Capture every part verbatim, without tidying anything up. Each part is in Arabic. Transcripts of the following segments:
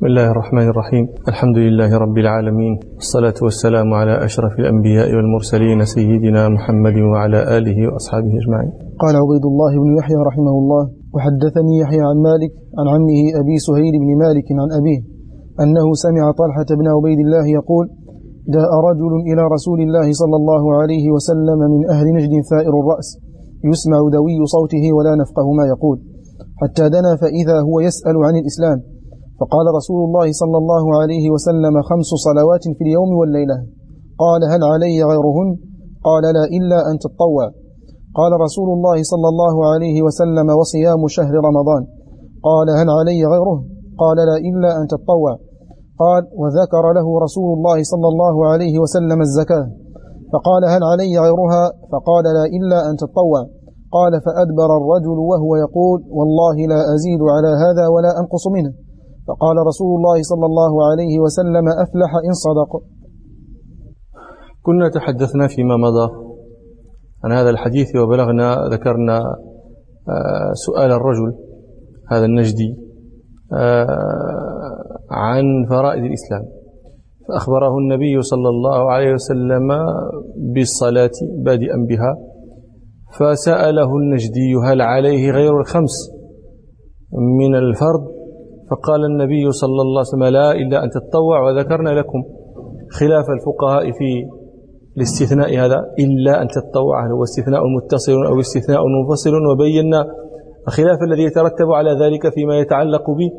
بسم الله الرحمن الرحيم. الحمد لله رب العالمين، والصلاة والسلام على أشرف الأنبياء والمرسلين سيدنا محمد وعلى آله وأصحابه أجمعين. قال عبيد الله بن يحيى رحمه الله: وحدثني يحيى عن مالك عن عمه أبي سهيل بن مالك عن أبيه أنه سمع طلحة بن عبيد الله يقول: جاء رجل إلى رسول الله صلى الله عليه وسلم من أهل نجد ثائر الرأس يسمع دوي صوته ولا نفقه ما يقول، حتى دنا فإذا هو يسأل عن الإسلام، فقال رسول الله صلى الله عليه وسلم: خمس صلوات في اليوم والليلة. قال: هل علي غيرهن؟ قال: لا إلا أن تتطوع. قال رسول الله صلى الله عليه وسلم: وصيام شهر رمضان. قال: هل علي غيره؟ قال: لا إلا أن تتطوع. قال: وذكر له رسول الله صلى الله عليه وسلم الزكاة، فقال: هل علي غيرها؟ فقال: لا إلا أن تتطوع. قال: فأدبر الرجل وهو يقول: والله لا أزيد على هذا ولا أنقص منه. فقال رسول الله صلى الله عليه وسلم: أفلح إن صدق. كنا تحدثنا فيما مضى عن هذا الحديث، وبلغنا ذكرنا سؤال الرجل هذا النجدي عن فرائض الإسلام، فأخبره النبي صلى الله عليه وسلم بالصلاة بادئا بها، فسأله النجدي: هل عليه غير الخمس من الفرض؟ فقال النبي صلى الله عليه وسلم: لا إلا أن تتطوع. وذكرنا لكم خلاف الفقهاء في الاستثناء هذا، إلا أن تتطوع، هل هو استثناء متصل أو استثناء منفصل، وبينا الخلاف الذي يترتب على ذلك فيما يتعلق به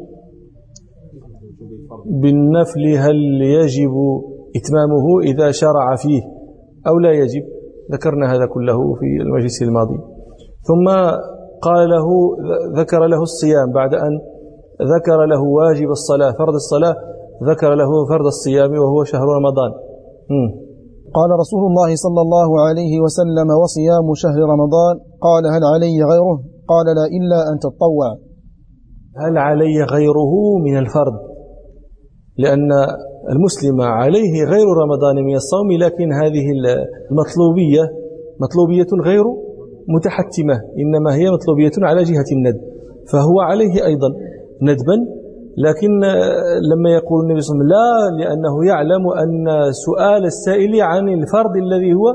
بالنفل، هل يجب إتمامه إذا شرع فيه أو لا يجب. ذكرنا هذا كله في المجلس الماضي. ثم قال له، ذكر له الصيام بعد أن ذكر له واجب الصلاة فرض الصلاة، ذكر له فرض الصيام وهو شهر رمضان. م. قال رسول الله صلى الله عليه وسلم: وصيام شهر رمضان. قال: هل علي غيره؟ قال: لا إلا أن تتطوع. هل علي غيره من الفرض؟ لأن المسلم عليه غير رمضان من الصوم، لكن هذه المطلوبية مطلوبية غير متحتمة، إنما هي مطلوبية على جهة الندب، فهو عليه أيضا ندبا. لكن لما يقول النبي صلى الله عليه وسلم لا، لأنه يعلم أن سؤال السائل عن الفرض الذي هو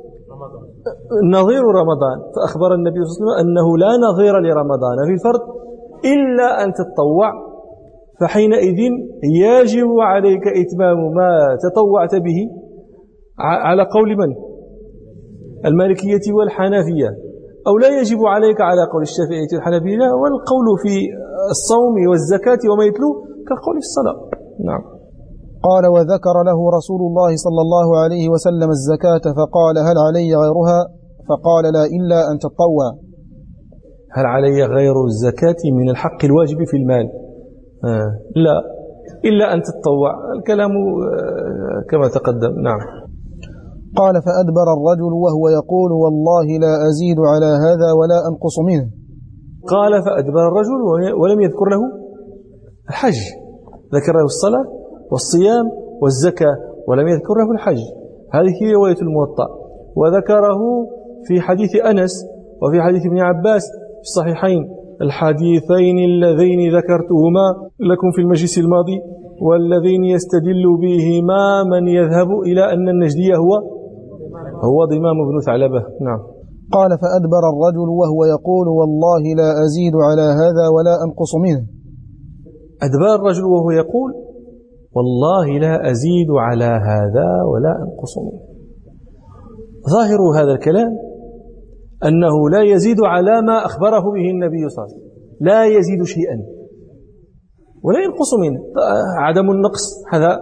نظير رمضان، فأخبر النبي صلى الله عليه وسلم أنه لا نظير لرمضان في الفرض إلا أن تتطوع، فحينئذ يجب عليك إتمام ما تطوعت به على قول من؟ المالكية والحنفية، أو لا يجب عليك على قول الشافعية والحنابلة، والقول في الصوم والزكاة وما يتلو كالقول في الصلاة. نعم. قال: وذكر له رسول الله صلى الله عليه وسلم الزكاة، فقال: هل علي غيرها؟ فقال: لا إلا أن تتطوع. هل علي غير الزكاة من الحق الواجب في المال؟ آه. لا إلا أن تتطوع، الكلام آه كما تقدم. نعم. قال: فأدبر الرجل وهو يقول: والله لا أزيد على هذا ولا أنقص منه. قال: فأدبر الرجل ولم يذكر له الحج، ذكر له الصلاة والصيام والزكاة ولم يذكر له الحج. هذه هي رواية الموطأ، وذكره في حديث أنس وفي حديث ابن عباس في الصحيحين، الحديثين اللذين ذكرتهما لكم في المجلس الماضي، والذين يستدل بهما من يذهب إلى أن النجدي هو هو ضمام بن ثعلبة. نعم. قال: فأدبر الرجل وهو يقول: والله لا أزيد على هذا ولا أنقص منه. أدبر الرجل وهو يقول: والله لا أزيد على هذا ولا أنقص منه. ظاهر هذا الكلام أنه لا يزيد على ما أخبره به النبي صلى الله عليه وسلم، لا يزيد شيئا ولا ينقص منه. عدم النقص هذا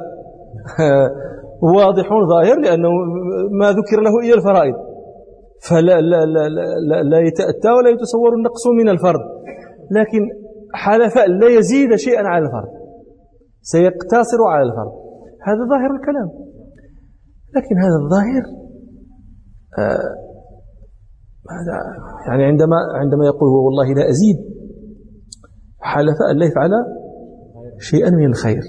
واضح ظاهر، لأنه ما ذكر له إلا الفرائض، فلا لا لا لا, لا يتأتى ولا يتصور النقص من الفرض، لكن حلف لا يزيد شيئا على الفرض، سيقتصر على الفرض. هذا ظاهر الكلام. لكن هذا الظاهر آه هذا يعني عندما عندما يقول هو والله لا أزيد، حلف أن لا يفعل شيئا من الخير.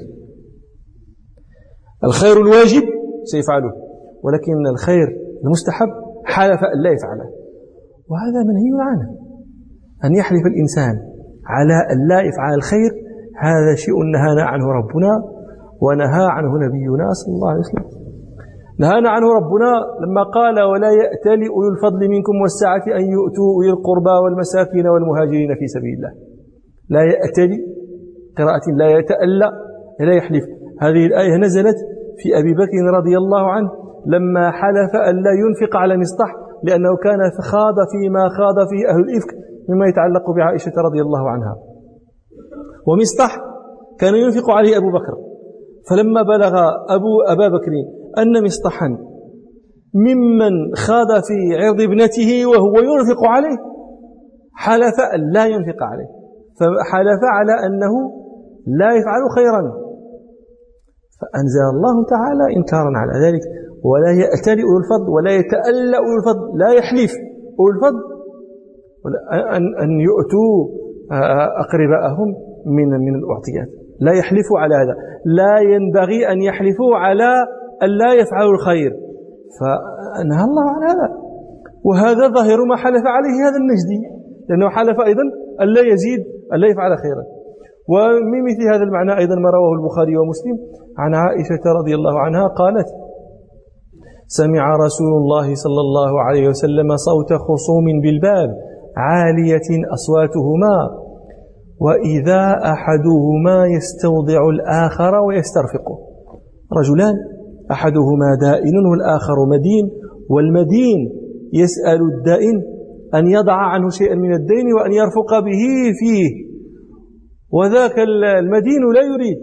الخير الواجب سيفعله، ولكن الخير المستحب حلف أن لا يفعله، وهذا منهي عنه. أن يحلف الإنسان على أن لا يفعل الخير، هذا شيء نهانا عنه ربنا ونهى عنه نبينا صلى الله عليه وسلم. نهانا عنه ربنا لما قال ولا يأتل أولو الفضل منكم والسعة أن يؤتوا أولي القربى والمساكين والمهاجرين في سبيل الله. لا يأتل، قراءة لا يتألى، لا يحلف. هذه الآية نزلت في أبي بكر رضي الله عنه لما حلف أن لا ينفق على مصطح لأنه كان خاض فيما خاض فيه أهل الإفك مما يتعلق بعائشة رضي الله عنها. ومصطح كان ينفق عليه أبو بكر، فلما بلغ أبو أبا بكر أن مصطحا ممن خاض في عرض ابنته وهو ينفق عليه حلف أن لا ينفق عليه، فحلف على أنه لا يفعل خيرا، فأنزل الله تعالى إنكارا على ذلك ولا يأتل أولو الفضل ولا يتألى أولو الفضل، لا يحلف أولو الفضل أن يؤتوا أقرباءهم من من الأعطيات، لا يحلفوا على هذا، لا ينبغي أن يحلفوا على أن لا يفعلوا الخير، فنهى الله عن هذا. وهذا ظاهر ما حلف عليه هذا النجدي، لأنه حلف أيضا أن لا يزيد أن لا يفعل خيرا. ومن مثل هذا المعنى أيضا ما رواه البخاري ومسلم عن عائشة رضي الله عنها قالت: سمع رسول الله صلى الله عليه وسلم صوت خصوم بالباب عالية أصواتهما وإذا أحدهما يستوضع الآخر ويسترفقه. رجلان أحدهما دائن والآخر مدين، والمدين يسأل الدائن أن يضع عنه شيئا من الدين وأن يرفق به فيه، وذاك المدين لا يريد.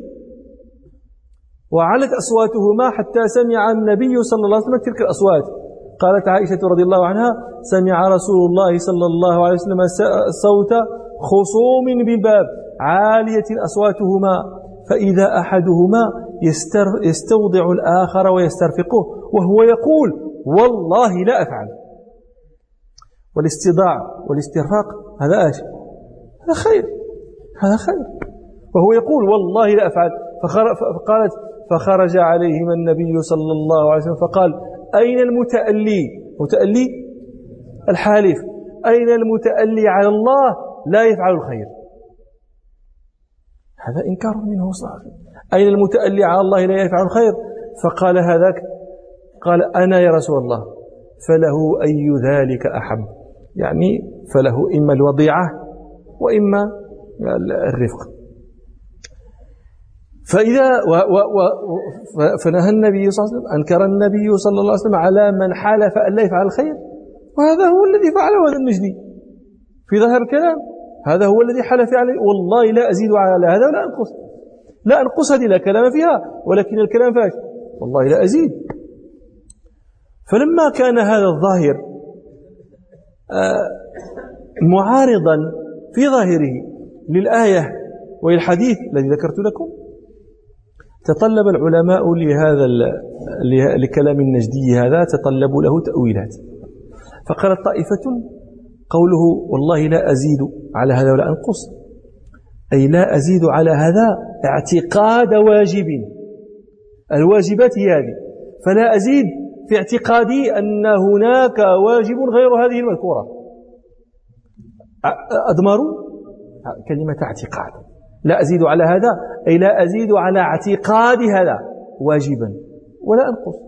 وعلت أصواتهما حتى سمع النبي صلى الله عليه وسلم تلك الأصوات. قالت عائشة رضي الله عنها: سمع رسول الله صلى الله عليه وسلم صوت خصوم بالباب عالية أصواتهما فإذا أحدهما يستوضع الآخر ويسترفقه وهو يقول: والله لا أفعل. والاستضاع والاسترفاق هذا آش هذا خير، هذا خير، وهو يقول: والله لا أفعل. فقالت: فخرج عليهما النبي صلى الله عليه وسلم فقال: أين المتألي؟ متألي الحالف، أين المتألي على الله لا يفعل الخير؟ هذا إنكار منه صلى الله عليه وسلم. أين المتألي على الله لا يفعل الخير؟ فقال هذاك، قال: أنا يا رسول الله. فله أي ذلك أحب، يعني فله إما الوضيعة وإما الرفق. فإذا و و و فنهى النبي صلى الله عليه وسلم، أنكر النبي صلى الله عليه وسلم على من حالف أن لا يفعل الخير، وهذا هو الذي فعله هذا النجدي في ظاهر الكلام. هذا هو الذي حلف عليه: والله لا أزيد على هذا ولا أنقص. لا أنقص هذه لا كلام فيها، ولكن الكلام فاش والله لا أزيد. فلما كان هذا الظاهر معارضا في ظاهره للآية وللحديث الذي ذكرت لكم، تطلب العلماء لهذا لكلام النجدي هذا تطلبوا له تأويلات. فقالت طائفة: قوله والله لا أزيد على هذا ولا أنقص، أي لا أزيد على هذا اعتقاد واجب، الواجبات هي هذه، فلا أزيد في اعتقادي أن هناك واجب غير هذه المذكورة. أضمروا كلمة اعتقاد، لا أزيد على هذا أي لا أزيد على اعتقاد هذا واجبا ولا أنقص.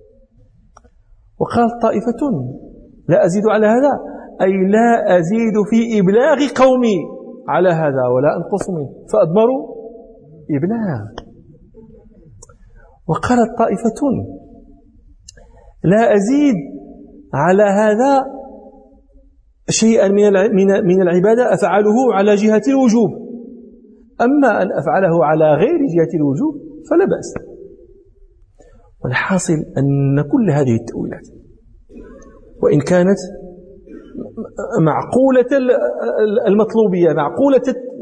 وقال طائفة: لا أزيد على هذا أي لا أزيد في إبلاغ قومي على هذا ولا أنقص منه، فأضمروا إبلاغ. وقالت طائفة: لا أزيد على هذا شيئا من العبادة أفعله على جهة الوجوب، أما أن أفعله على غير جهة الوجوب فلا بأس. والحاصل أن كل هذه التأويلات وإن كانت معقولة المطلوبية، معقولة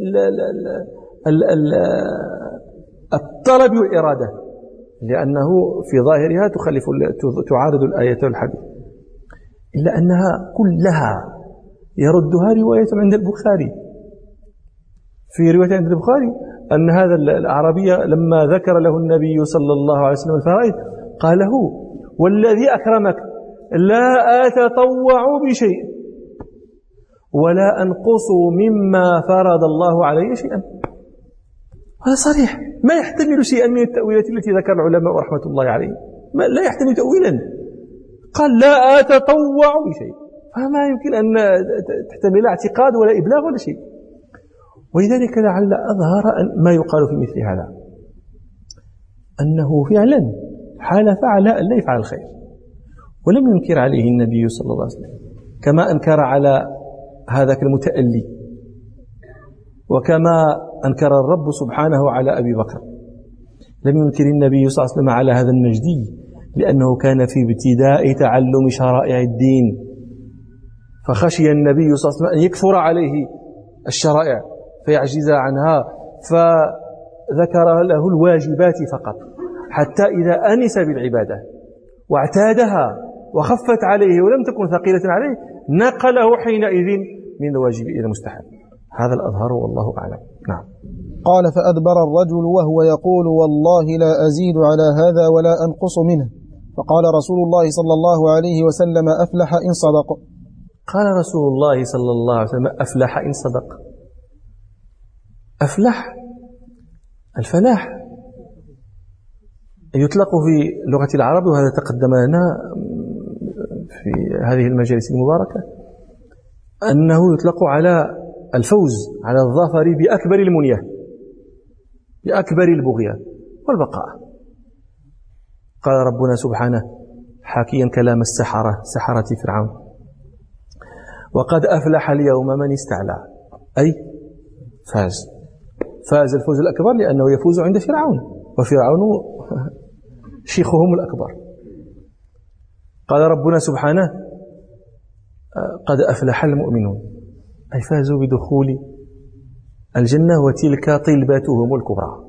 الطلب والإرادة، لأنه في ظاهرها تخالف تعارض الآية والحديث، إلا أنها كلها يردها رواية عند البخاري. في رواية عند البخاري أن هذا الأعرابي لما ذكر له النبي صلى الله عليه وسلم الفرائض قال له: والذي أكرمك لا أتطوع بشيء ولا أنقص مما فرض الله علي شيئا. هذا صريح، ما يحتمل شيئا من التأويلات التي ذكر العلماء رحمة الله عليهم، لا يحتمل تأويلا. قال لا أتطوع بشيء، فما يمكن أن تحتمل اعتقاد ولا إبلاغ ولا شيء. ولذلك لعل أظهر ما يقال في مثل هذا أنه فعلا حالف على أن لا يفعل الخير، ولم ينكر عليه النبي صلى الله عليه وسلم كما أنكر على هذاك المتألي، وكما أنكر الرب سبحانه على أبي بكر. لم ينكر النبي صلى الله عليه وسلم على هذا النجدي لأنه كان في ابتداء تعلم شرائع الدين، فخشي النبي صلى الله عليه وسلم أن يكثر عليه الشرائع فيعجز عنها، فذكر له الواجبات فقط، حتى إذا أنس بالعبادة واعتادها وخفت عليه ولم تكن ثقيلة عليه نقله حينئذ من الواجب إلى المستحب. هذا الأظهر والله أعلم. نعم. قال فأدبر الرجل وهو يقول والله لا أزيد على هذا ولا أنقص منه، فقال رسول الله صلى الله عليه وسلم أفلح إن صدق. قال رسول الله صلى الله عليه وسلم أفلح إن صدق. أفلح، الفلاح يطلق في لغة العرب، وهذا تقدم لنا في هذه المجالس المباركة، أنه يطلق على الفوز، على الظفر بأكبر المنية، بأكبر البغية والبقاء. قال ربنا سبحانه حاكيا كلام السحرة، سحرة فرعون: وقد أفلح اليوم من استعلى، أي فاز، فاز الفوز الأكبر لأنه يفوز عند فرعون، وفرعون شيخهم الأكبر. قال ربنا سبحانه قد أفلح المؤمنون، أي فازوا بدخول الجنة وتلك طلبتهم الكبرى.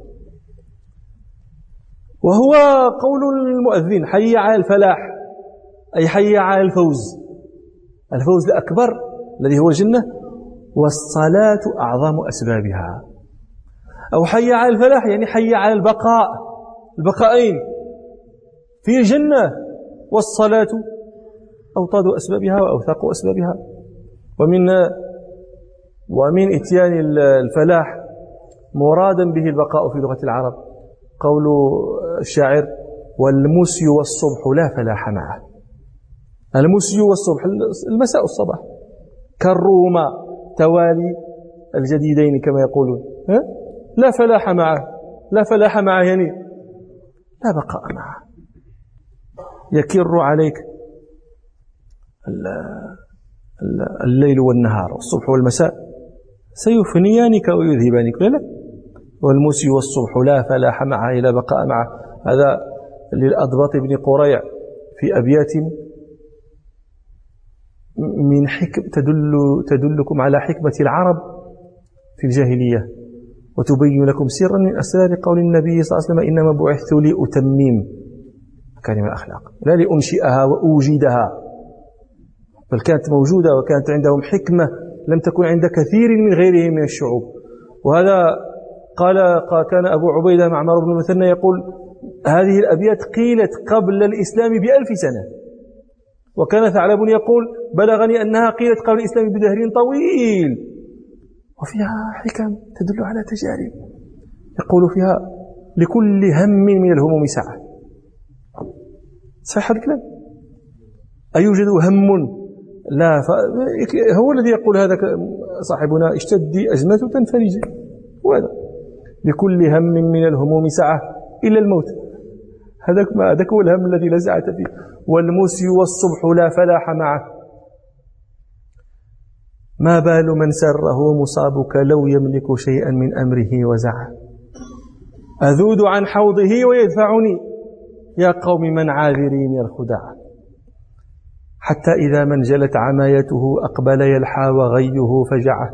وهو قول المؤذن حي على الفلاح، أي حي على الفوز، الفوز الأكبر الذي هو الجنة، والصلاة أعظم أسبابها. أو حي على الفلاح يعني حي على البقاء، البقائين في الجنة، والصلاة أوطاد أسبابها وأوثاق أسبابها. ومن ومن إتيان الفلاح مرادا به البقاء في لغة العرب قول الشاعر: والمسي والصبح لا فلاح معه. المسي والصبح المساء والصباح كالروما توالي الجديدين كما يقولون، لا فلاح معه، لا فلاح معه يعني لا بقاء معه. يكر عليك الليل والنهار والصبح والمساء سيفنيانك ويذهبانك، لا والمسي والصبح لا فلاح معه إلى بقاء معه. هذا للأضبط بن قريع في أبيات من حكم تدل تدلكم على حكمة العرب في الجاهلية، وتبين لكم سرا من أسرار قول النبي صلى الله عليه وسلم: إنما بعثت لأتمم مكارم الأخلاق، لا لأنشئها وأوجدها، بل كانت موجودة وكانت عندهم حكمة لم تكن عند كثير من غيرهم من الشعوب. وهذا قال كان أبو عبيدة معمر بن المثنى يقول: هذه الأبيات قيلت قبل الإسلام بألف سنة. وكان ثعلب يقول: بلغني أنها قيلت قبل الإسلام بدهر طويل، وفيها حكم تدل على تجارب. يقول فيها: لكل هم من الهموم ساعة. صحيح الكلام؟ أيوجد هم لا ف... هو الذي يقول هذا صاحبنا: اشتدي أجنة تنفرجي، وهذا لكل هم من الهموم ساعة إلا الموت. هذاك ما هذاك هو الهم الذي لا ساعة فيه. والمسي والصبح لا فلاح معه، ما بال من سره مصابك لو يملك شيئا من أمره وزعه. أذود عن حوضه ويدفعني، يا قوم من عاذري من الخدع. حتى إذا من جلت عمايته أقبل يلحى وغيه فجعه.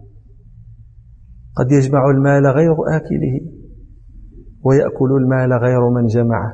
قد يجمع المال غير آكله ويأكل المال غير من جمعه.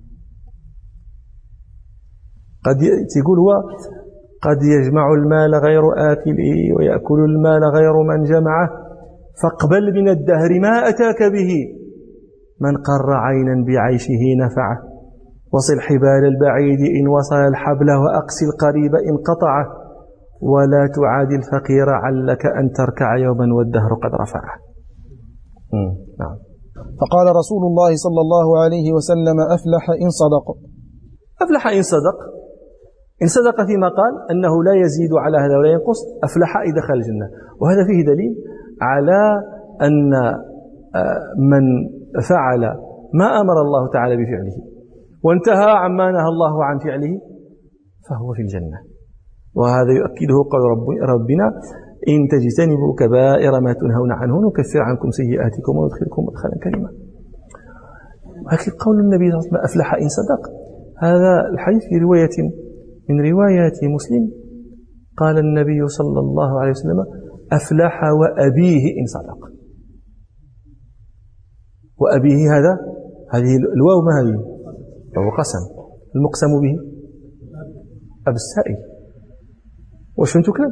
قد تقول هو قد يجمع المال غير آكله ويأكل المال غير من جمعه، فاقبل من الدهر ما أتاك به، من قر عينا بعيشه نفعه. وصل حبال البعيد إن وصل الحبل، وأقسي القريب إن قطعه، ولا تعادي الفقير علك أن تركع يوما والدهر قد رفعه. نعم. فقال رسول الله صلى الله عليه وسلم أفلح إن صدق. أفلح إن صدق، إن صدق فيما قال أنه لا يزيد على هذا ولا ينقص، أفلح إذا دخل الجنة. وهذا فيه دليل على أن من فعل ما أمر الله تعالى بفعله وانتهى عما نهى الله عن فعله فهو في الجنة. وهذا يؤكده قول ربنا إن تجتنبوا كبائر ما تنهون عنه نكفر عنكم سيئاتكم وندخلكم مدخلا كريما. ولكن قول النبي صلى الله عليه وسلم أفلح إن صدق، هذا الحديث في رواية من روايات مسلم قال النبي صلى الله عليه وسلم أفلح وأبيه إن صدق. وأبيه هذا هذه الواو ما هذه؟ وهو قسم، المقسم به أب السائل. واش فهمتوا كلام؟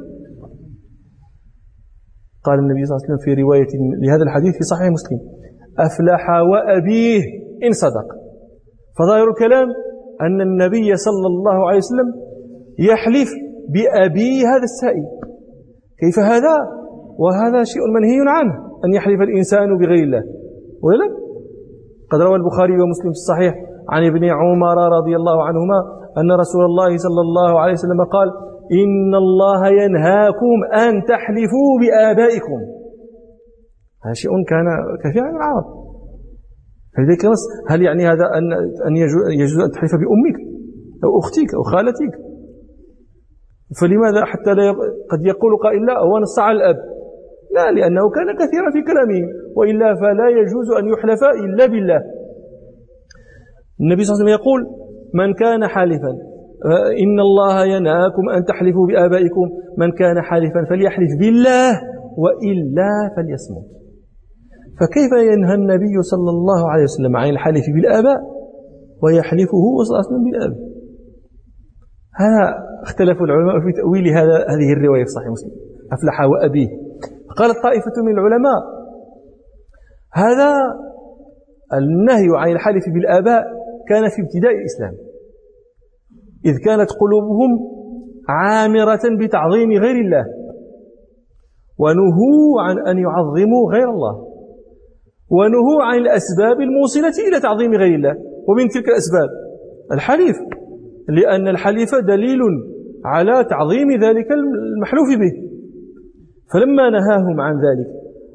قال النبي صلى الله عليه وسلم في رواية لهذا الحديث في صحيح مسلم أفلح وأبيه إن صدق. فظاهر الكلام أن النبي صلى الله عليه وسلم يحلف بأبي هذا السائل. كيف هذا؟ وهذا شيء منهي عنه، أن يحلف الإنسان بغير الله، ولا؟ قد روى البخاري ومسلم في الصحيح عن ابن عمر رضي الله عنهما أن رسول الله صلى الله عليه وسلم قال إن الله ينهاكم أن تحلفوا بآبائكم. هذا شيء كان كثيرا من العرب. فلذلك هل يعني هذا أن أن يجوز أن تحلف بأمك أو أختك أو خالتك؟ فلماذا حتى لا قد يقول قائل لا هو نص على الأب؟ لا، لأنه كان كثيرا في كلامه، وإلا فلا يجوز أن يحلف إلا بالله. النبي صلى الله عليه وسلم يقول من كان حالفا إن الله ينهاكم أن تحلفوا بآبائكم، من كان حالفا فليحلف بالله وإلا فليصمت. فكيف ينهى النبي صلى الله عليه وسلم عن الحلف بالآباء ويحلفه صلى الله عليه وسلم بالآباء؟ هذا اختلف العلماء في تأويل هذا هذه الرواية في صحيح مسلم أفلح وأبيه. قالت طائفة من العلماء هذا النهي عن الحلف بالآباء كان في ابتداء الإسلام، إذ كانت قلوبهم عامرة بتعظيم غير الله، ونهوا عن أن يعظموا غير الله، ونهوا عن الأسباب الموصلة إلى تعظيم غير الله. ومن تلك الأسباب الحليف، لأن الحليف دليل على تعظيم ذلك المحلوف به. فلما نهاهم عن ذلك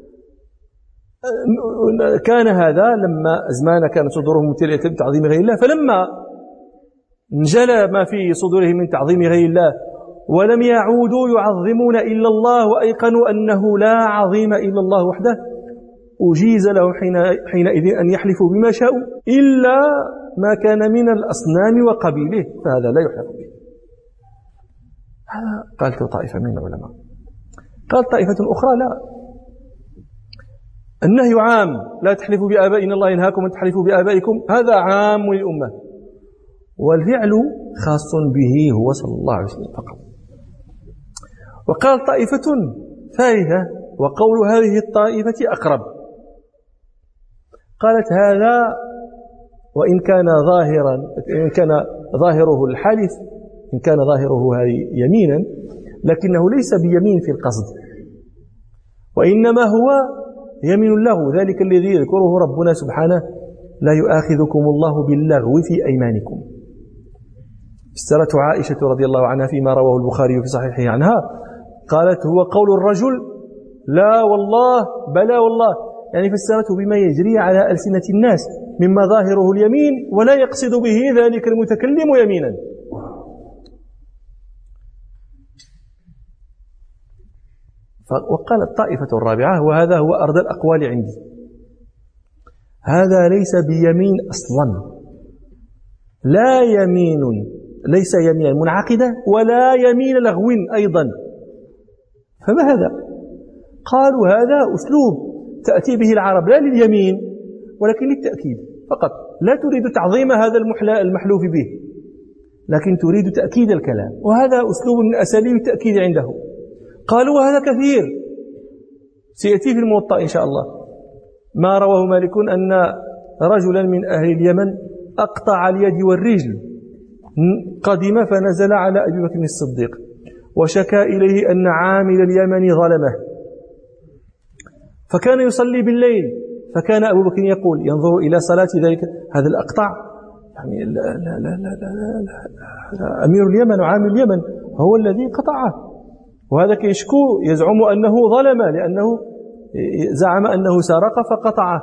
كان هذا لما أزمان كانت صدورهم ممتلئة بتعظيم غير الله، فلما انجلى ما في صدورهم من تعظيم غير الله ولم يعودوا يعظمون إلا الله وأيقنوا أنه لا عظيم إلا الله وحده، أجيز لهم حينئذ أن يحلفوا بما شاءوا إلا ما كان من الأصنام وقبيله، فهذا لا يحلف به. هذا قالت طائفة من العلماء. قالت طائفة أخرى لا، النهي عام، لا تحلفوا بآبائنا، إن الله ينهاكم أن تحلفوا بآبائكم، هذا عام للأمة، والفعل خاص به هو صلى الله عليه وسلم فقط. وقال طائفة ثالثة وقول هذه الطائفة أقرب، قالت هذا وإن كان ظاهرا إن كان ظاهره الحلف إن كان ظاهره يمينا، لكنه ليس بيمين في القصد، وإنما هو يمين له، ذلك الذي يذكره ربنا سبحانه لا يؤاخذكم الله باللغو في أيمانكم. فسرت عائشة رضي الله عنها فيما رواه البخاري في صحيحه عنها، قالت هو قول الرجل لا والله بلا والله، يعني فسرته بما يجري على ألسنة الناس مما ظاهره اليمين ولا يقصد به ذلك المتكلم يمينا. وقالت الطائفة الرابعة وهذا هو أرض الأقوال عندي، هذا ليس بيمين أصلا، لا يمين، ليس يمين منعقدة ولا يمين لغو أيضا. فما هذا؟ قالوا هذا أسلوب تأتي به العرب لا لليمين ولكن للتأكيد فقط، لا تريد تعظيم هذا المحلوف به لكن تريد تأكيد الكلام، وهذا أسلوب من أساليب التأكيد عنده. قالوا وهذا كثير، سيأتي في الموطأ إن شاء الله ما رواه مالك أن رجلا من أهل اليمن أقطع اليد والرجل، قدم فنزل على أبي بكر الصديق وشكى إليه أن عامل اليمن ظلمه، فكان يصلي بالليل فكان أبو بكر يقول ينظر إلى صلاة ذلك هذا الأقطع، يعني لا لا لا لا لا لا أمير اليمن وعامل اليمن هو الذي قطعه، وهذا كيشكو يزعم أنه ظلم لأنه زعم أنه سرق فقطعه.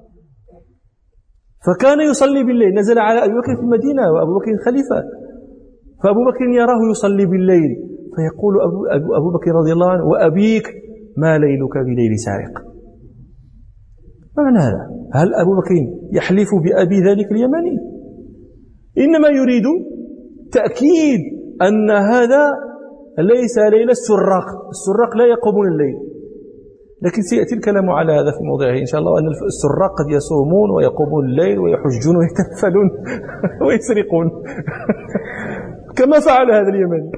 فكان يصلي بالليل، نزل على أبي بكر في المدينة وأبو بكر خليفة، فأبو بكر يراه يصلي بالليل فيقول أبو, أبو, أبو بكر رضي الله عنه وأبيك ما ليلك بليل سارق. ما معنى هذا؟ هل أبو بكر يحلف بأبي ذلك اليمني؟ إنما يريد تأكيد أن هذا ليس ليل السراق، السراق لا يقومون الليل، لكن سيأتي الكلام على هذا في موضعه إن شاء الله، أن السراق قد يصومون ويقومون الليل ويحجون ويتنفلون ويسرقون كما فعل هذا اليمني.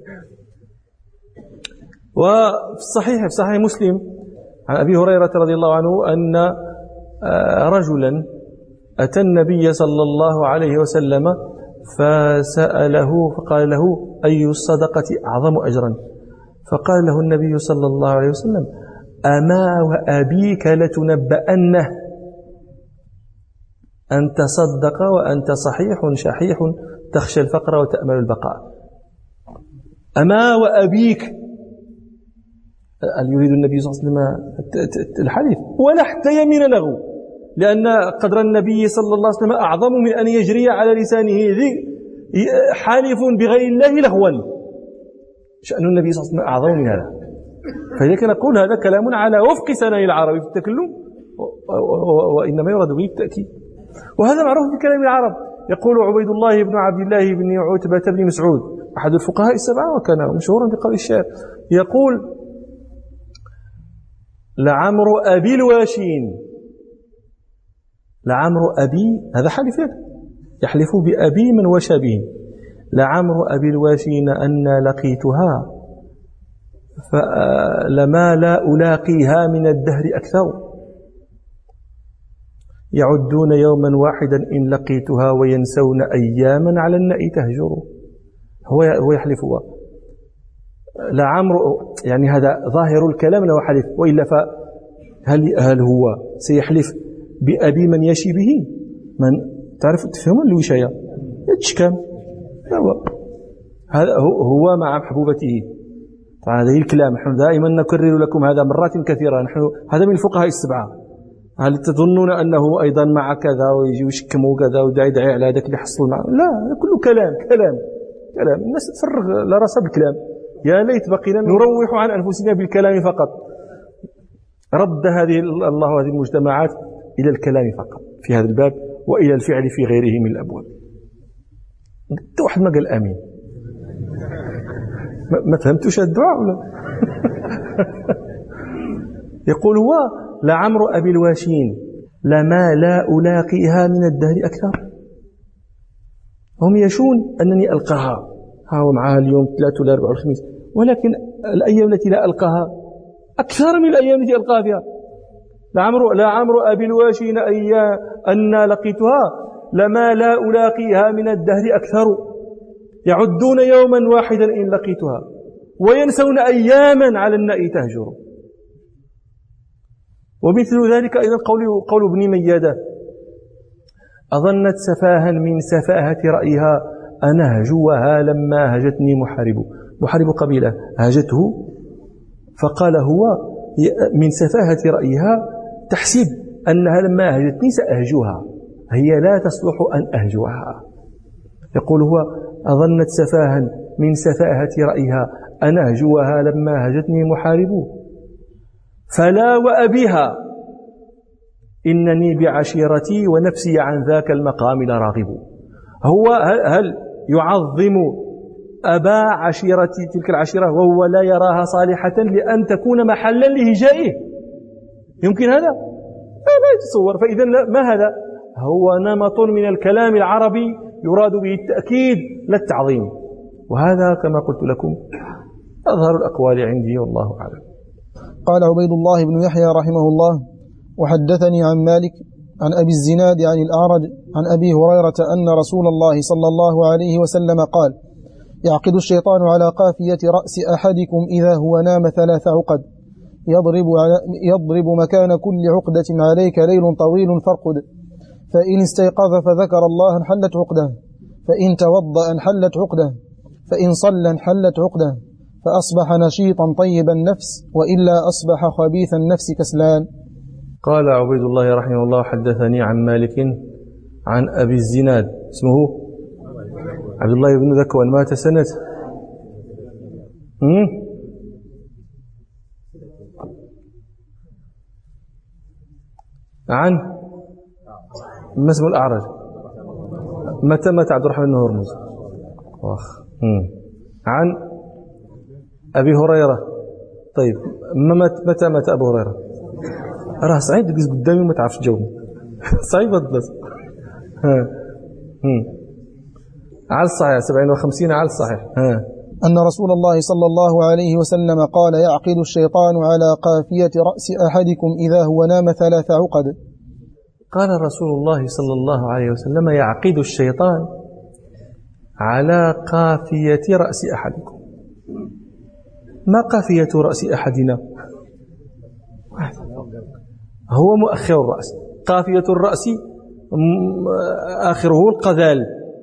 وفي الصحيح في صحيح مسلم عن أبي هريرة رضي الله عنه أن رجلا أتى النبي صلى الله عليه وسلم فسأله فقال له أي الصدقة أعظم أجرا؟ فقال له النبي صلى الله عليه وسلم أما وأبيك لتنبأنه أن تصدق وأنت صحيح شحيح تخشى الفقر وتأمل البقاء. أما وأبيك، هل يريد النبي صلى الله عليه وسلم الحليف ولا حتى يمين له، لأن قدر النبي صلى الله عليه وسلم أعظم من أن يجري على لسانه ذي حالف بغير الله لهوا. شأن النبي صلى الله عليه وسلم أعظم من هذا. فلذلك نقول هذا كلام على وفق سنن العرب في التكلم، وإنما يراد به التأكيد، وهذا معروف في كلام العرب. يقول عبيد الله بن عبد الله بن عتبة بن مسعود أحد الفقهاء السبعة وكان مشهورا بقول الشعر، يقول لعمر أبي الواشين، لعمر أبي، هذا حلف يحلف بأبي من وشى به، لعمر أبي الواشين أن لقيتها فلما لا ألاقيها من الدهر أكثر، يعدون يوما واحدا إن لقيتها وينسون أياما على النأي تهجر. هو هو يحلف هو لعمر، يعني هذا ظاهر الكلام له حلف، وإلا فهل هل هو سيحلف بأبي من يشي به؟ من تعرف تفهمون الوشاية يتشكم، هو هذا هو مع محبوبته. طبعا هذه الكلام نحن دائما نكرر لكم هذا مرات كثيرة، نحن هذا من الفقهاء السبعة. هل تظنون أنه أيضا مع كذا ويجي ويشكموا كذا وداعي داعي على هذاك اللي حصل معه؟ لا، كله كلام كلام كلام، الناس تفرغ لا رأس بالكلام. يا ليت بقينا نروح عن أنفسنا بالكلام فقط. رد هذه الله هذه المجتمعات إلى الكلام فقط في هذا الباب، وإلى الفعل في غيره من الأبواب. واحد ما قال آمين، ما فهمتوش الدعاء ولا؟ يقول هو لعمر أبي الواشين لما لا ألاقيها من الدهر أكثر. هم يشون أنني ألقاها، ها هو معها اليوم ثلاثة ولا أربعة والخميس، ولكن الأيام التي لا ألقاها أكثر من الأيام التي ألقاها فيها. لعمر لعمر أبي الواشين أيام أن لقيتها لما لا ألاقيها من الدهر أكثر، يعدون يوما واحدا إن لقيتها وينسون أياما على النأي تهجر. ومثل ذلك أيضا قول, قول ابن ميادة أظنت سفاها من سفاهة رأيها أنهجوها لما هجتني محارب. محارب قبيلة هاجته، فقال هو من سفاهة رأيها تحسب أنها لما هجتني سأهجوها، هي لا تصلح أن أهجوها. يقول هو أظنت سفاها من سفاهة رأيها أنهجوها لما هجتني محارب، فلا وأبيها إنني بعشيرتي ونفسي عن ذاك المقام لراغب. هو هل يعظم أبا عشيرتي تلك العشيرة وهو لا يراها صالحة لأن تكون محلا لهجائه؟ يمكن هذا؟ لا يتصور. فإذا ما هذا؟ هو نمط من الكلام العربي يراد به التأكيد لا التعظيم، وهذا كما قلت لكم أظهر الأقوال عندي والله أعلم. قال عبيد الله بن يحيى رحمه الله وحدثني عن مالك عن أبي الزناد عن الأعرج عن أبي هريرة أن رسول الله صلى الله عليه وسلم قال يعقد الشيطان على قافية رأس أحدكم إذا هو نام ثلاث عقد، يضرب, يضرب مكان كل عقدة عليك ليل طويل فارقد، فإن استيقظ فذكر الله انحلت عقده، فإن توضأ انحلت عقده، فإن صلى انحلت عقده، فأصبح نشيطا طيب النفس، وإلا أصبح خبيث النفس كسلان. قال عبيد الله رحمه الله: حدثني عن مالك عن أبي الزناد اسمه عبد الله بن ذكوان، مات سنة عن ما اسم الأعرج؟ متى مات عبد الرحمن بن هرمز؟ عن أبي هريرة. طيب متى مات أبو هريرة؟ راه صعيب تجلس قدامي وما تعرفش تجاوب. صعيب بس. ها على الصحيح سبعين وخمسين على الصحيح. ها أن رسول الله صلى الله عليه وسلم قال: يعقد الشيطان على قافية رأس أحدكم إذا هو نام ثلاث عقد. قال رسول الله صلى الله عليه وسلم: يعقد الشيطان على قافية رأس أحدكم. ما قافية رأس أحدنا؟ هو مؤخر الرأس. قافية الرأس آخره القذال،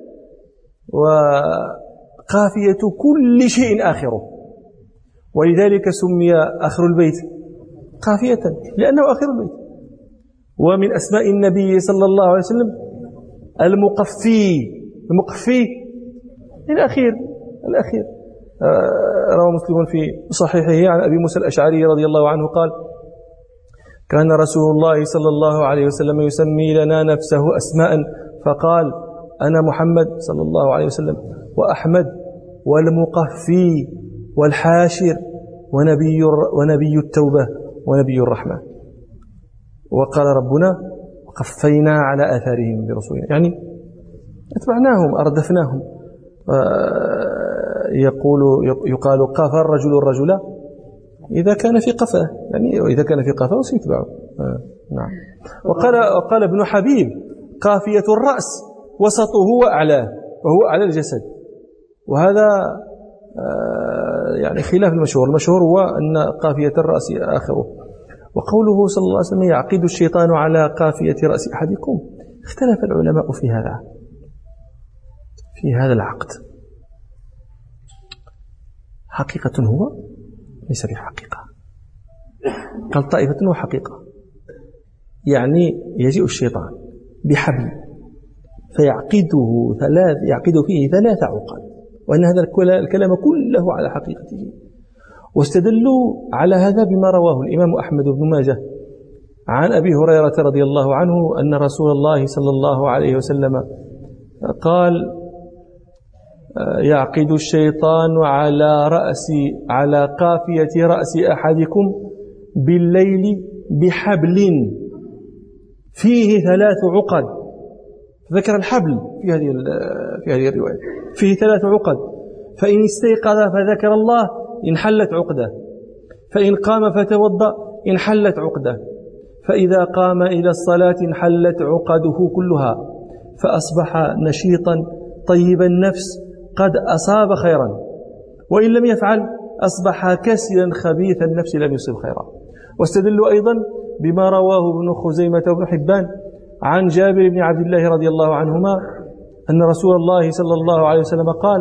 وقافية كل شيء آخره، ولذلك سمي آخر البيت قافية لأنه آخر البيت. ومن أسماء النبي صلى الله عليه وسلم المقفي، المقفي الأخير الأخير. روى مسلم في صحيحه عن أبي موسى الأشعري رضي الله عنه قال: كان رسول الله صلى الله عليه وسلم يسمي لنا نفسه أسماء، فقال: أنا محمد صلى الله عليه وسلم، وأحمد، والمقفي، والحاشر، ونبي, ونبي التوبة، ونبي الرحمة. وقال ربنا: وقفينا على آثارهم برسولنا، يعني اتبعناهم أردفناهم. يقول يقال: قاف الرجل الرجل إذا كان في قفاه، يعني إذا كان في قفاه سيتبعه. آه نعم. وقال وقال ابن حبيب: قافية الرأس وسطه وأعلاه، وهو أعلى الجسد. وهذا آه يعني خلاف المشهور. المشهور هو أن قافية الرأس آخره. وقوله صلى الله عليه وسلم: يعقد الشيطان على قافية رأس أحدكم، اختلف العلماء في هذا في هذا العقد. حقيقة هو ليس بحقيقة. قال طائفة وحقيقة، يعني يجيء الشيطان بحبل فيعقده ثلاث يعقد فيه ثلاث عقد، وأن هذا الكلام كله على حقيقته. واستدلوا على هذا بما رواه الإمام أحمد بن ماجه عن أبي هريرة رضي الله عنه أن رسول الله صلى الله عليه وسلم قال: يعقد الشيطان على رأس على قافية رأس أحدكم بالليل بحبل فيه ثلاث عقد. ذكر الحبل في هذه في هذه الرواية، فيه ثلاث عقد. فإن استيقظ فذكر الله انحلت عقده، فإن قام فتوضأ انحلت عقده، فإذا قام إلى الصلاة انحلت عقده كلها، فأصبح نشيطا طيب النفس قد أصاب خيرا، وإن لم يفعل أصبح كسلا خبيث النفس لم يصب خيرا. واستدلوا أيضا بما رواه ابن خزيمة وابن حبان عن جابر بن عبد الله رضي الله عنهما أن رسول الله صلى الله عليه وسلم قال: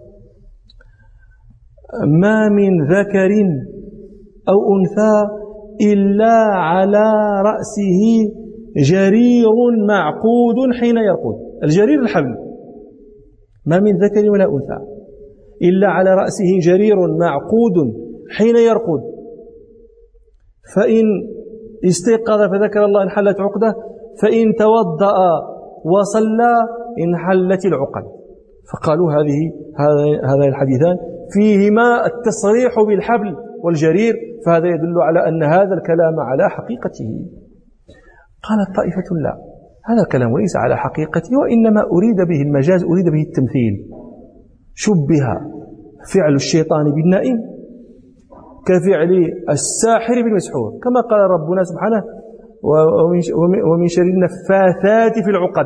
ما من ذكر أو أنثى إلا على رأسه جرير معقود حين يرقد. الجرير الحبل. ما من ذكر ولا أنثى إلا على رأسه جرير معقود حين يرقد، فإن استيقظ فذكر الله انحلت عقده، فإن توضأ وصلى انحلت العقد. فقالوا هذه هذا الحديثان فيهما التصريح بالحبل والجرير، فهذا يدل على أن هذا الكلام على حقيقته. قالت طائفة: لا، هذا الكلام ليس على حقيقته، وإنما أريد به المجاز، أريد به التمثيل. شبه فعل الشيطان بالنائم كفعل الساحر بالمسحور، كما قال ربنا سبحانه: ومن شر النفاثات في العقد.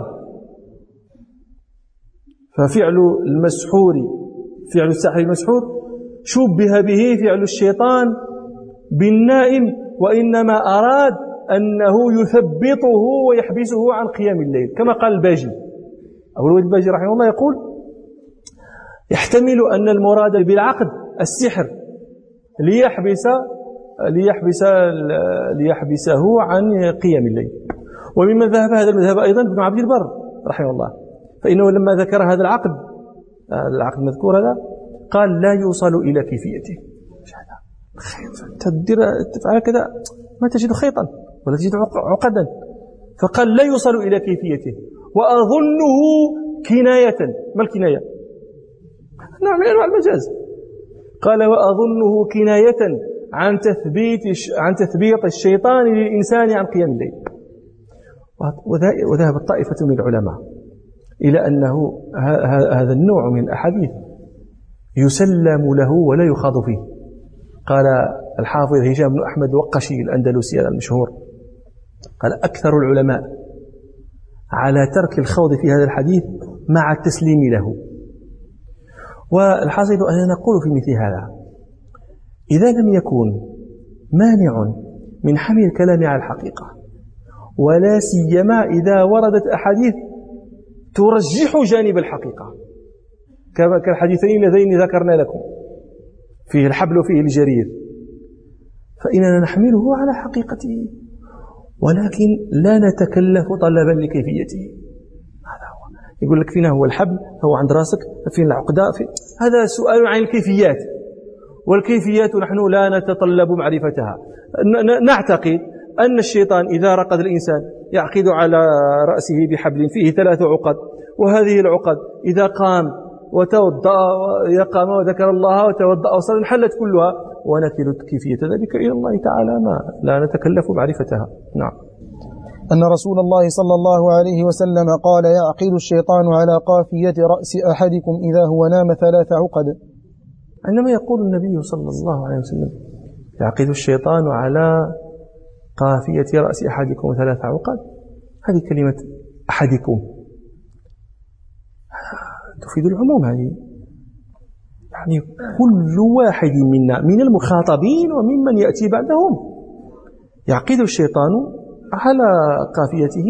ففعل المسحور، فعل الساحر المسحور، شبه به فعل الشيطان بالنائم، وإنما أراد أنه يثبطه ويحبسه عن قيام الليل، كما قال الباجي. أبو الوليد الباجي رحمه الله يقول: يحتمل أن المراد بالعقد السحر ليحبس ليحبس ليحبسه عن قيام الليل. وممن ذهب هذا المذهب أيضا ابن عبد البر رحمه الله، فإنه لما ذكر هذا العقد العقد المذكور هذا قال: لا يوصل إلى كيفيته. تدير تفعل كذا ما تجد خيطا ولا تجد عقدا، فقال: لا يوصل إلى كيفيته، وأظنه كناية. ما الكناية؟ نوع من أنواع المجاز. قال: وأظنه كناية عن تثبيت عن تثبيط الشيطان للإنسان عن قيام الليل. وذهبت طائفة من العلماء إلى أنه هذا النوع من الأحاديث يسلم له ولا يخاض فيه. قال الحافظ هشام بن أحمد الوقشي الأندلسي المشهور، قال: أكثر العلماء على ترك الخوض في هذا الحديث مع التسليم له. والحاصل أننا نقول في مثل هذا: إذا لم يكن مانع من حمل الكلام على الحقيقة، ولا سيما إذا وردت أحاديث ترجح جانب الحقيقة كالحديثين اللذين ذكرنا لكم، فيه الحبل وفيه الجرير، فإننا نحمله على حقيقته، ولكن لا نتكلف طلبا لكيفيته. هذا هو. يقول لك: فينا هو الحبل؟ هو عند راسك؟ فين العقدة؟ في هذا سؤال عن الكيفيات، والكيفيات نحن لا نتطلب معرفتها. نعتقد أن الشيطان إذا رقد الإنسان يعقد على رأسه بحبل فيه ثلاث عقد، وهذه العقد إذا قام وتوضأ يقام وذكر الله وتوضأ وصلى انحلت كلها، ونكل كيفية ذلك إلى الله تعالى، ما لا نتكلف معرفتها. نعم. أن رسول الله صلى الله عليه وسلم قال: يعقد الشيطان على قافية رأس أحدكم إذا هو نام ثلاث عقد. عندما يقول النبي صلى الله عليه وسلم: يعقد الشيطان على قافية رأس أحدكم ثلاث عقد، هذه كلمة أحدكم تفيد العموم. هذه يعني كل واحد منا من المخاطبين وممن يأتي بعدهم يعقد الشيطان على قافيته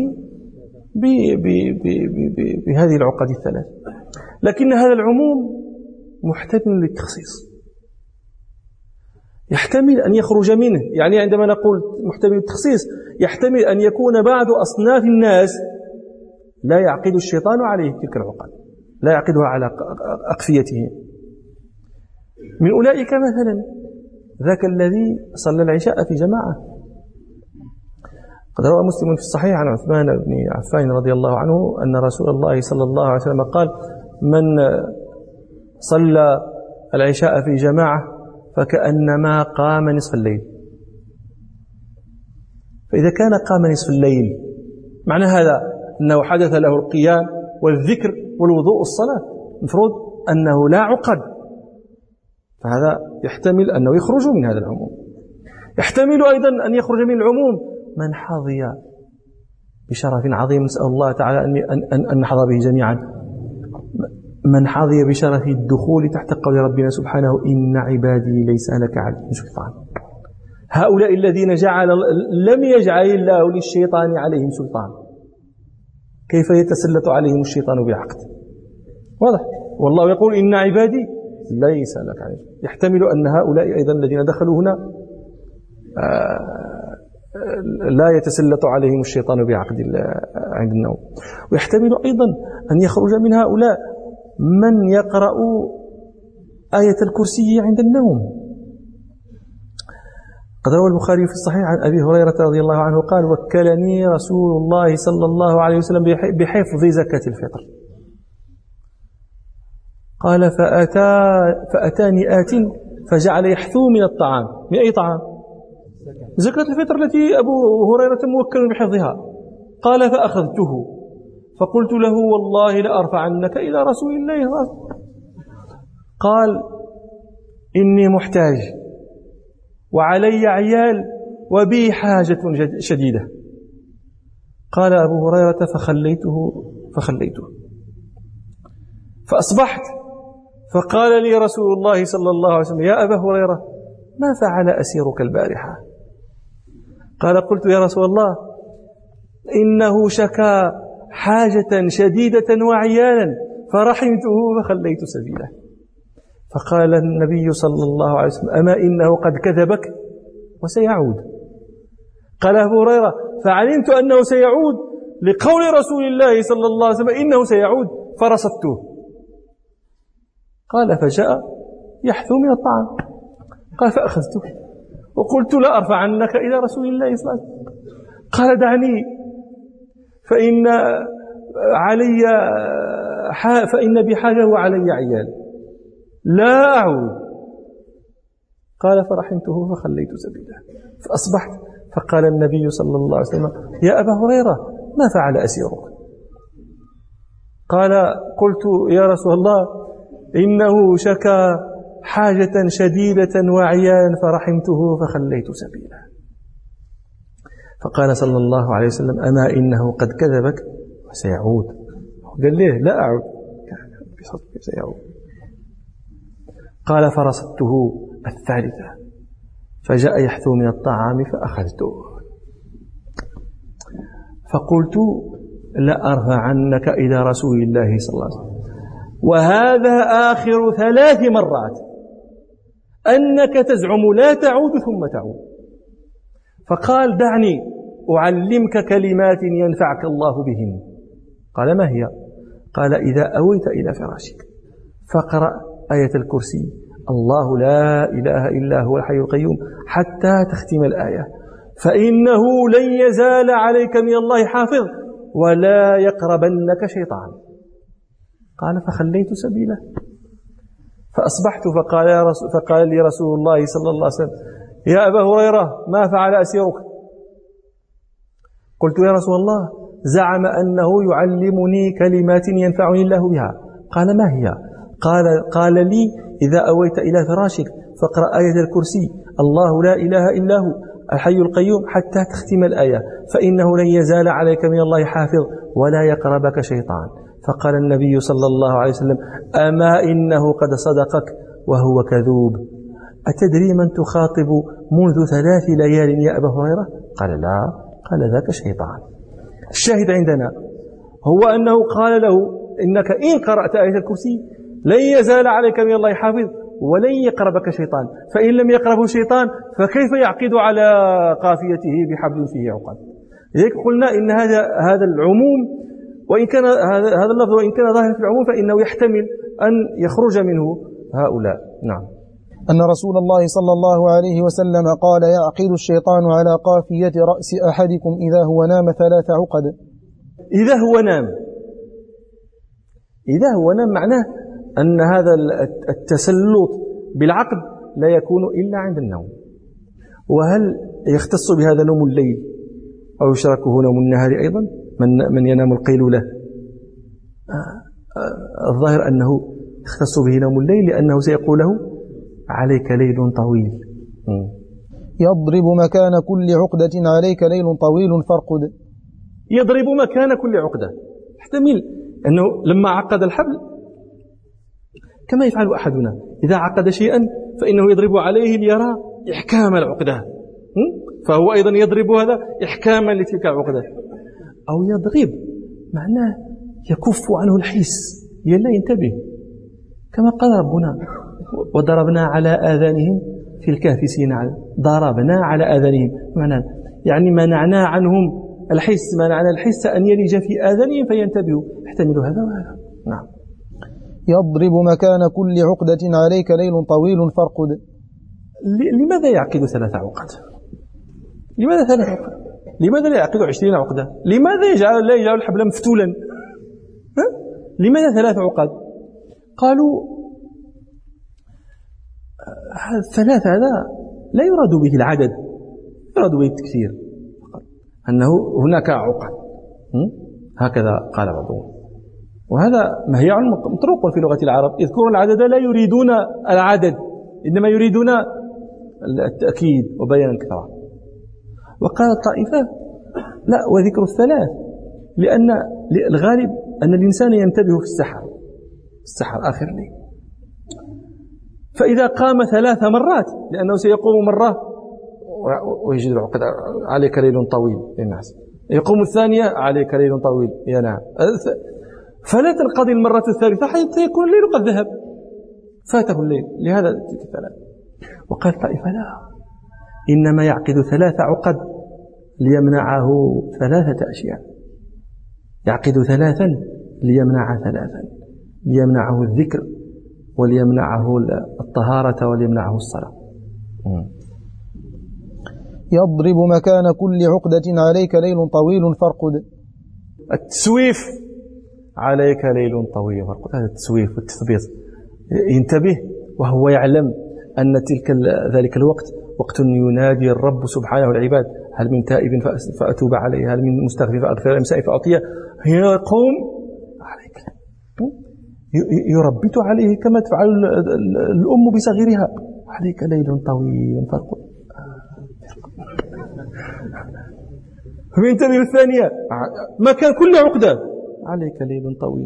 بهذه العقد الثلاث، لكن هذا العموم محتمل للتخصيص، يحتمل أن يخرج منه. يعني عندما نقول محتمل للتخصيص، يحتمل أن يكون بعض أصناف الناس لا يعقد الشيطان عليه تلك العقد، لا يعقدها على أقفيته. من أولئك مثلا ذاك الذي صلى العشاء في جماعة. قد روى مسلم في الصحيح عن عثمان بن عفان رضي الله عنه أن رسول الله صلى الله عليه وسلم قال: من صلى العشاء في جماعة فكأنما قام نصف الليل. فإذا كان قام نصف الليل، معنى هذا أنه حدث له القيام والذكر والوضوء والصلاة، المفروض أنه لا عقد، فهذا يحتمل أنه يخرج من هذا العموم. يحتمل أيضا أن يخرج من العموم من حظي بشرف عظيم، نسأل الله تعالى أن, أن نحظى به جميعا، من حظي بشرف الدخول تحت قول ربنا سبحانه: إن عبادي ليس لك عليهم سلطان. هؤلاء الذين جعل لم يجعل الله للشيطان عليهم سلطان، كيف يتسلط عليهم الشيطان بعقد؟ واضح. والله يقول: إن عبادي ليس لك عليهم. يحتمل أن هؤلاء أيضا الذين دخلوا هنا لا يتسلط عليهم الشيطان بعقد عند النوم. ويحتمل أيضا أن يخرج من هؤلاء من يقرأ آية الكرسي عند النوم. قد روى البخاري في الصحيح عن أبي هريرة رضي الله عنه قال: وكلني رسول الله صلى الله عليه وسلم بحفظ زكاة الفطر. قال: فأتى فأتاني آت فجعل يحثو من الطعام. من أي طعام؟ زكاة الفطر التي أبو هريرة موكل بحفظها. قال: فأخذته فقلت له: والله لأرفعنك إلى رسول الله. قال: إني محتاج وعلي عيال وبي حاجة شديدة. قال أبو هريرة: فخليته فخليته فأصبحت فقال لي رسول الله صلى الله عليه وسلم: يا أبا هريرة، ما فعل أسيرك البارحة؟ قال قلت يا رسول الله إنه شكا حاجة شديدة وعيانا فرحمته فخليت سبيله. فقال النبي صلى الله عليه وسلم أما إنه قد كذبك وسيعود. قال أبو هريرة فعلمت أنه سيعود لقول رسول الله صلى الله عليه وسلم إنه سيعود فرصدته. قال فجاء يحثو من الطعام. قال فأخذته وقلت لا أرفع عنك إلى رسول الله صلى الله عليه وسلم. قال دعني فإن علي فإن بحاجة وعلي عيال لا أعود. قال فرحمته فخليت سبيله. فأصبحت فقال النبي صلى الله عليه وسلم يا أبا هريرة ما فعل أسيرك؟ قال قلت يا رسول الله إنه شكا حاجة شديدة وعيانا فرحمته فخليت سبيله. فقال صلى الله عليه وسلم أما إنه قد كذبك وسيعود. قال ليه لا أعود بصدق سيعود. قال فرصدته الثالثة فجاء يحثو من الطعام فأخذته. فقلت لا أرفع عنك إلى رسول الله صلى الله عليه وسلم وهذا آخر ثلاث مرات أنك تزعم لا تعود ثم تعود. فقال دعني أعلمك كلمات ينفعك الله بهن. قال ما هي؟ قال إذا أويت إلى فراشك فاقرأ آية الكرسي الله لا إله إلا هو الحي القيوم حتى تختم الآية فإنه لن يزال عليك من الله حافظ ولا يقربنك شيطان. قال فخليت سبيله. فأصبحت فقال, يا رسول فقال لي رسول الله صلى الله عليه وسلم يا أبا هريرة ما فعل أسيرك؟ قلت يا رسول الله زعم أنه يعلمني كلمات ينفعني الله بها. قال ما هي؟ قال, قال لي إذا أويت إلى فراشك فاقرأ آية الكرسي الله لا إله إلا هو الحي القيوم حتى تختم الآية فإنه لن يزال عليك من الله حافظ ولا يقربك شيطان. فقال النبي صلى الله عليه وسلم أما إنه قد صدقك وهو كذوب. أتدري من تخاطب منذ ثلاث ليال يا أبا هريرة؟ قال لا. قال ذاك شيطان. الشاهد عندنا هو أنه قال له إنك إن قرأت آية الكرسي لن يزال عليك من الله حافظ ولن يقربك شيطان. فإن لم يقربه شيطان فكيف يعقد على قافيته بحبل فيه عقد؟ لذلك قلنا إن هذا هذا العموم وإن كان هذا اللفظ وإن كان ظاهر في العموم فإنه يحتمل أن يخرج منه هؤلاء. نعم. أن رسول الله صلى الله عليه وسلم قال يعقد الشيطان على قافية رأس أحدكم إذا هو نام ثلاث عقد. إذا هو نام إذا هو نام معناه أن هذا التسلط بالعقد لا يكون إلا عند النوم. وهل يختص بهذا نوم الليل أو يشاركه نوم النهار أيضا من, من ينام القيلولة؟ الظاهر أنه يختص به نوم الليل لأنه سيقول له عليك ليل طويل. يضرب مكان كل عقدة عليك ليل طويل فارقد. يضرب مكان كل عقدة يحتمل أنه لما عقد الحبل كما يفعل أحدنا إذا عقد شيئا فإنه يضرب عليه ليرى إحكام العقدة فهو أيضا يضرب هذا إحكاما لتلك العقدة. أو يضرب معناه يكف عنه الحس يلا ينتبه كما قال ربنا وضربنا على آذانهم في الكهف سنين. ضربنا على آذانهم معناه يعني منعنا عنهم الحس منعنا الحس أن يلج في آذانهم فينتبهوا يحتمل هذا وهذا. نعم. يضرب مكان كل عقدة عليك ليل طويل فارقد. لماذا يعقد ثلاث عقد؟ لماذا ثلاث عقد؟ لماذا لا يعقد عشرين عقدة؟ لماذا يجعل لا يجعل الحبل مفتولا؟ ها؟ لماذا ثلاث عقد؟ قالوا الثلاث هذا لا يراد به العدد يراد به التكثير أنه هناك عقد هكذا قال بعضهم. وهذا مهيع مطروق في لغة العرب يذكرون العدد لا يريدون العدد إنما يريدون التأكيد وبيان الكثرة. وقال الطائفة لا وذكر الثلاث لأن الغالب أن الإنسان ينتبه في السحر السحر آخر ليل فإذا قام ثلاث مرات، لأنه سيقوم مرة ويجد العقد، عليك ليل طويل للناس، يقوم الثانية عليك ليل طويل ينام، فلا تنقضي المرة الثالثة حتى يكون الليل قد ذهب، فاته الليل. لهذا تلك الثلاث. وقال طائفة لا، إنما يعقد ثلاث عقد ليمنعه ثلاثة أشياء، يعقد ثلاثا ليمنع ثلاثا، ليمنعه الذكر وليمنعه الطهارة وليمنعه الصلاة. يضرب مكان كل عقدة عليك ليل طويل فارقد. التسويف، عليك ليل طويل فارقد، هذا التسويف والتثبيط. ينتبه وهو يعلم أن تلك ذلك الوقت وقت ينادي الرب سبحانه العباد: هل من تائب فأتوب عليه، هل من مستغفر فأغفر له، سائل فأعطيه. يقوم عليك، يربط عليه كما تفعل الأم بصغيرها: عليك ليل طويل فارقد. فينتبه الثانية: مكان كل عقدة عليك ليل طويل.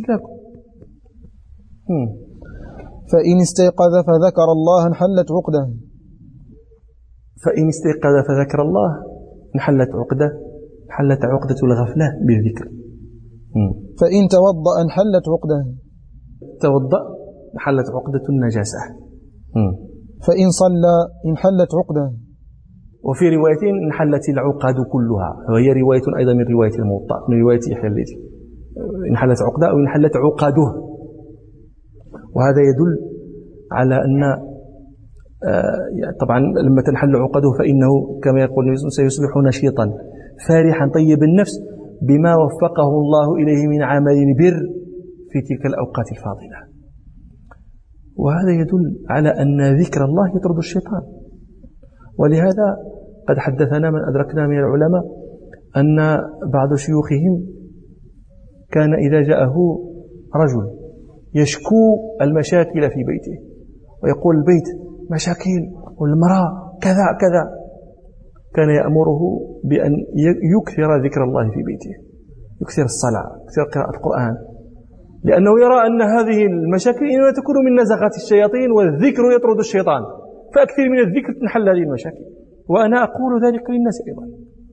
فإن استيقظ فذكر الله انحلت عقده. فإن استيقظ فذكر الله انحلت عقده، انحلت عقدة الغفلة بالذكر. فإن توضأ انحلت عقده. توضأ انحلت عقدة النجاسة. فإن صلى انحلت عقده. وفي رواية انحلت العقد كلها، وهي رواية أيضا من رواية الموطأ، من رواية يحيى الليثي، انحلت عقده أو انحلت عقده. وهذا يدل على أن طبعا لما تنحل عقده فإنه كما يقول النبي سيصبح نشيطا فارحا طيب النفس بما وفقه الله إليه من عمل البر في تلك الأوقات الفاضلة. وهذا يدل على أن ذكر الله يطرد الشيطان. ولهذا قد حدثنا من أدركنا من العلماء أن بعض شيوخهم كان إذا جاءه رجل يشكو المشاكل في بيته ويقول: البيت مشاكل والمرأة كذا كذا، كان يأمره بأن يكثر ذكر الله في بيته، يكثر الصلاة، يكثر قراءة القرآن، لأنه يرى أن هذه المشاكل إنما تكون من نزغات الشياطين، والذكر يطرد الشيطان، فأكثر من الذكر تنحل هذه المشاكل. وأنا أقول ذلك للناس أيضا: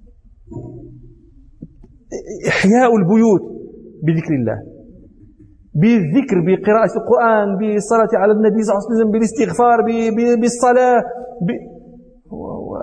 إحياء البيوت بذكر الله، بالذكر، بقراءة القرآن، بالصلاة على النبي صلى الله عليه وسلم، بالاستغفار، بالصلاة ب... و...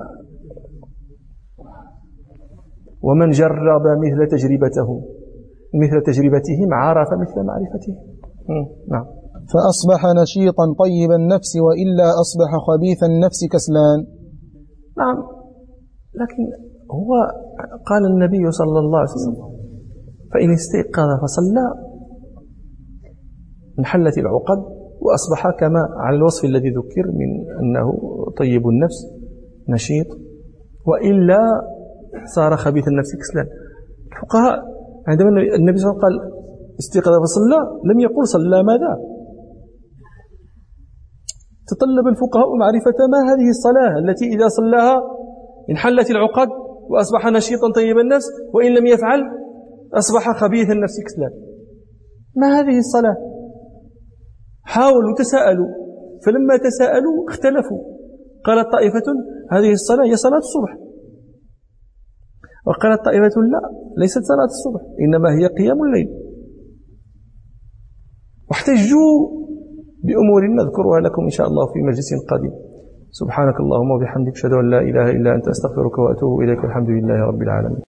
ومن جرب مثل تجربته مثل تجربتهم عرف مثل معرفتهم. نعم. فأصبح نشيطا طيب النفس، وإلا أصبح خبيث النفس كسلان. نعم، لكن هو قال النبي صلى الله عليه وسلم: فإن استيقظ فصلى انحلت العقد وأصبح كما على الوصف الذي ذكر من أنه طيب النفس نشيط، وإلا صار خبيث النفس كسلان. الفقهاء عندما النبي صلى الله عليه وسلم قال استيقظ فصلى لم يقل صلى ماذا. تطلب الفقهاء معرفة ما هذه الصلاة التي إذا صلاها انحلت العقد وأصبح نشيطا طيب النفس، وإن لم يفعل أصبح خبيث النفس كسلان. ما هذه الصلاة؟ حاولوا تساءلوا، فلما تساءلوا اختلفوا. قالت طائفة هذه الصلاة هي صلاة الصبح، وقالت طائفة لا، ليست صلاة الصبح، إنما هي قيام الليل. واحتجوا بأمور نذكرها لكم إن شاء الله في مجلس قادم. سبحانك اللهم وبحمدك أشهد أن لا إله إلا أنت أستغفرك وأتوب إليك. الحمد لله رب العالمين.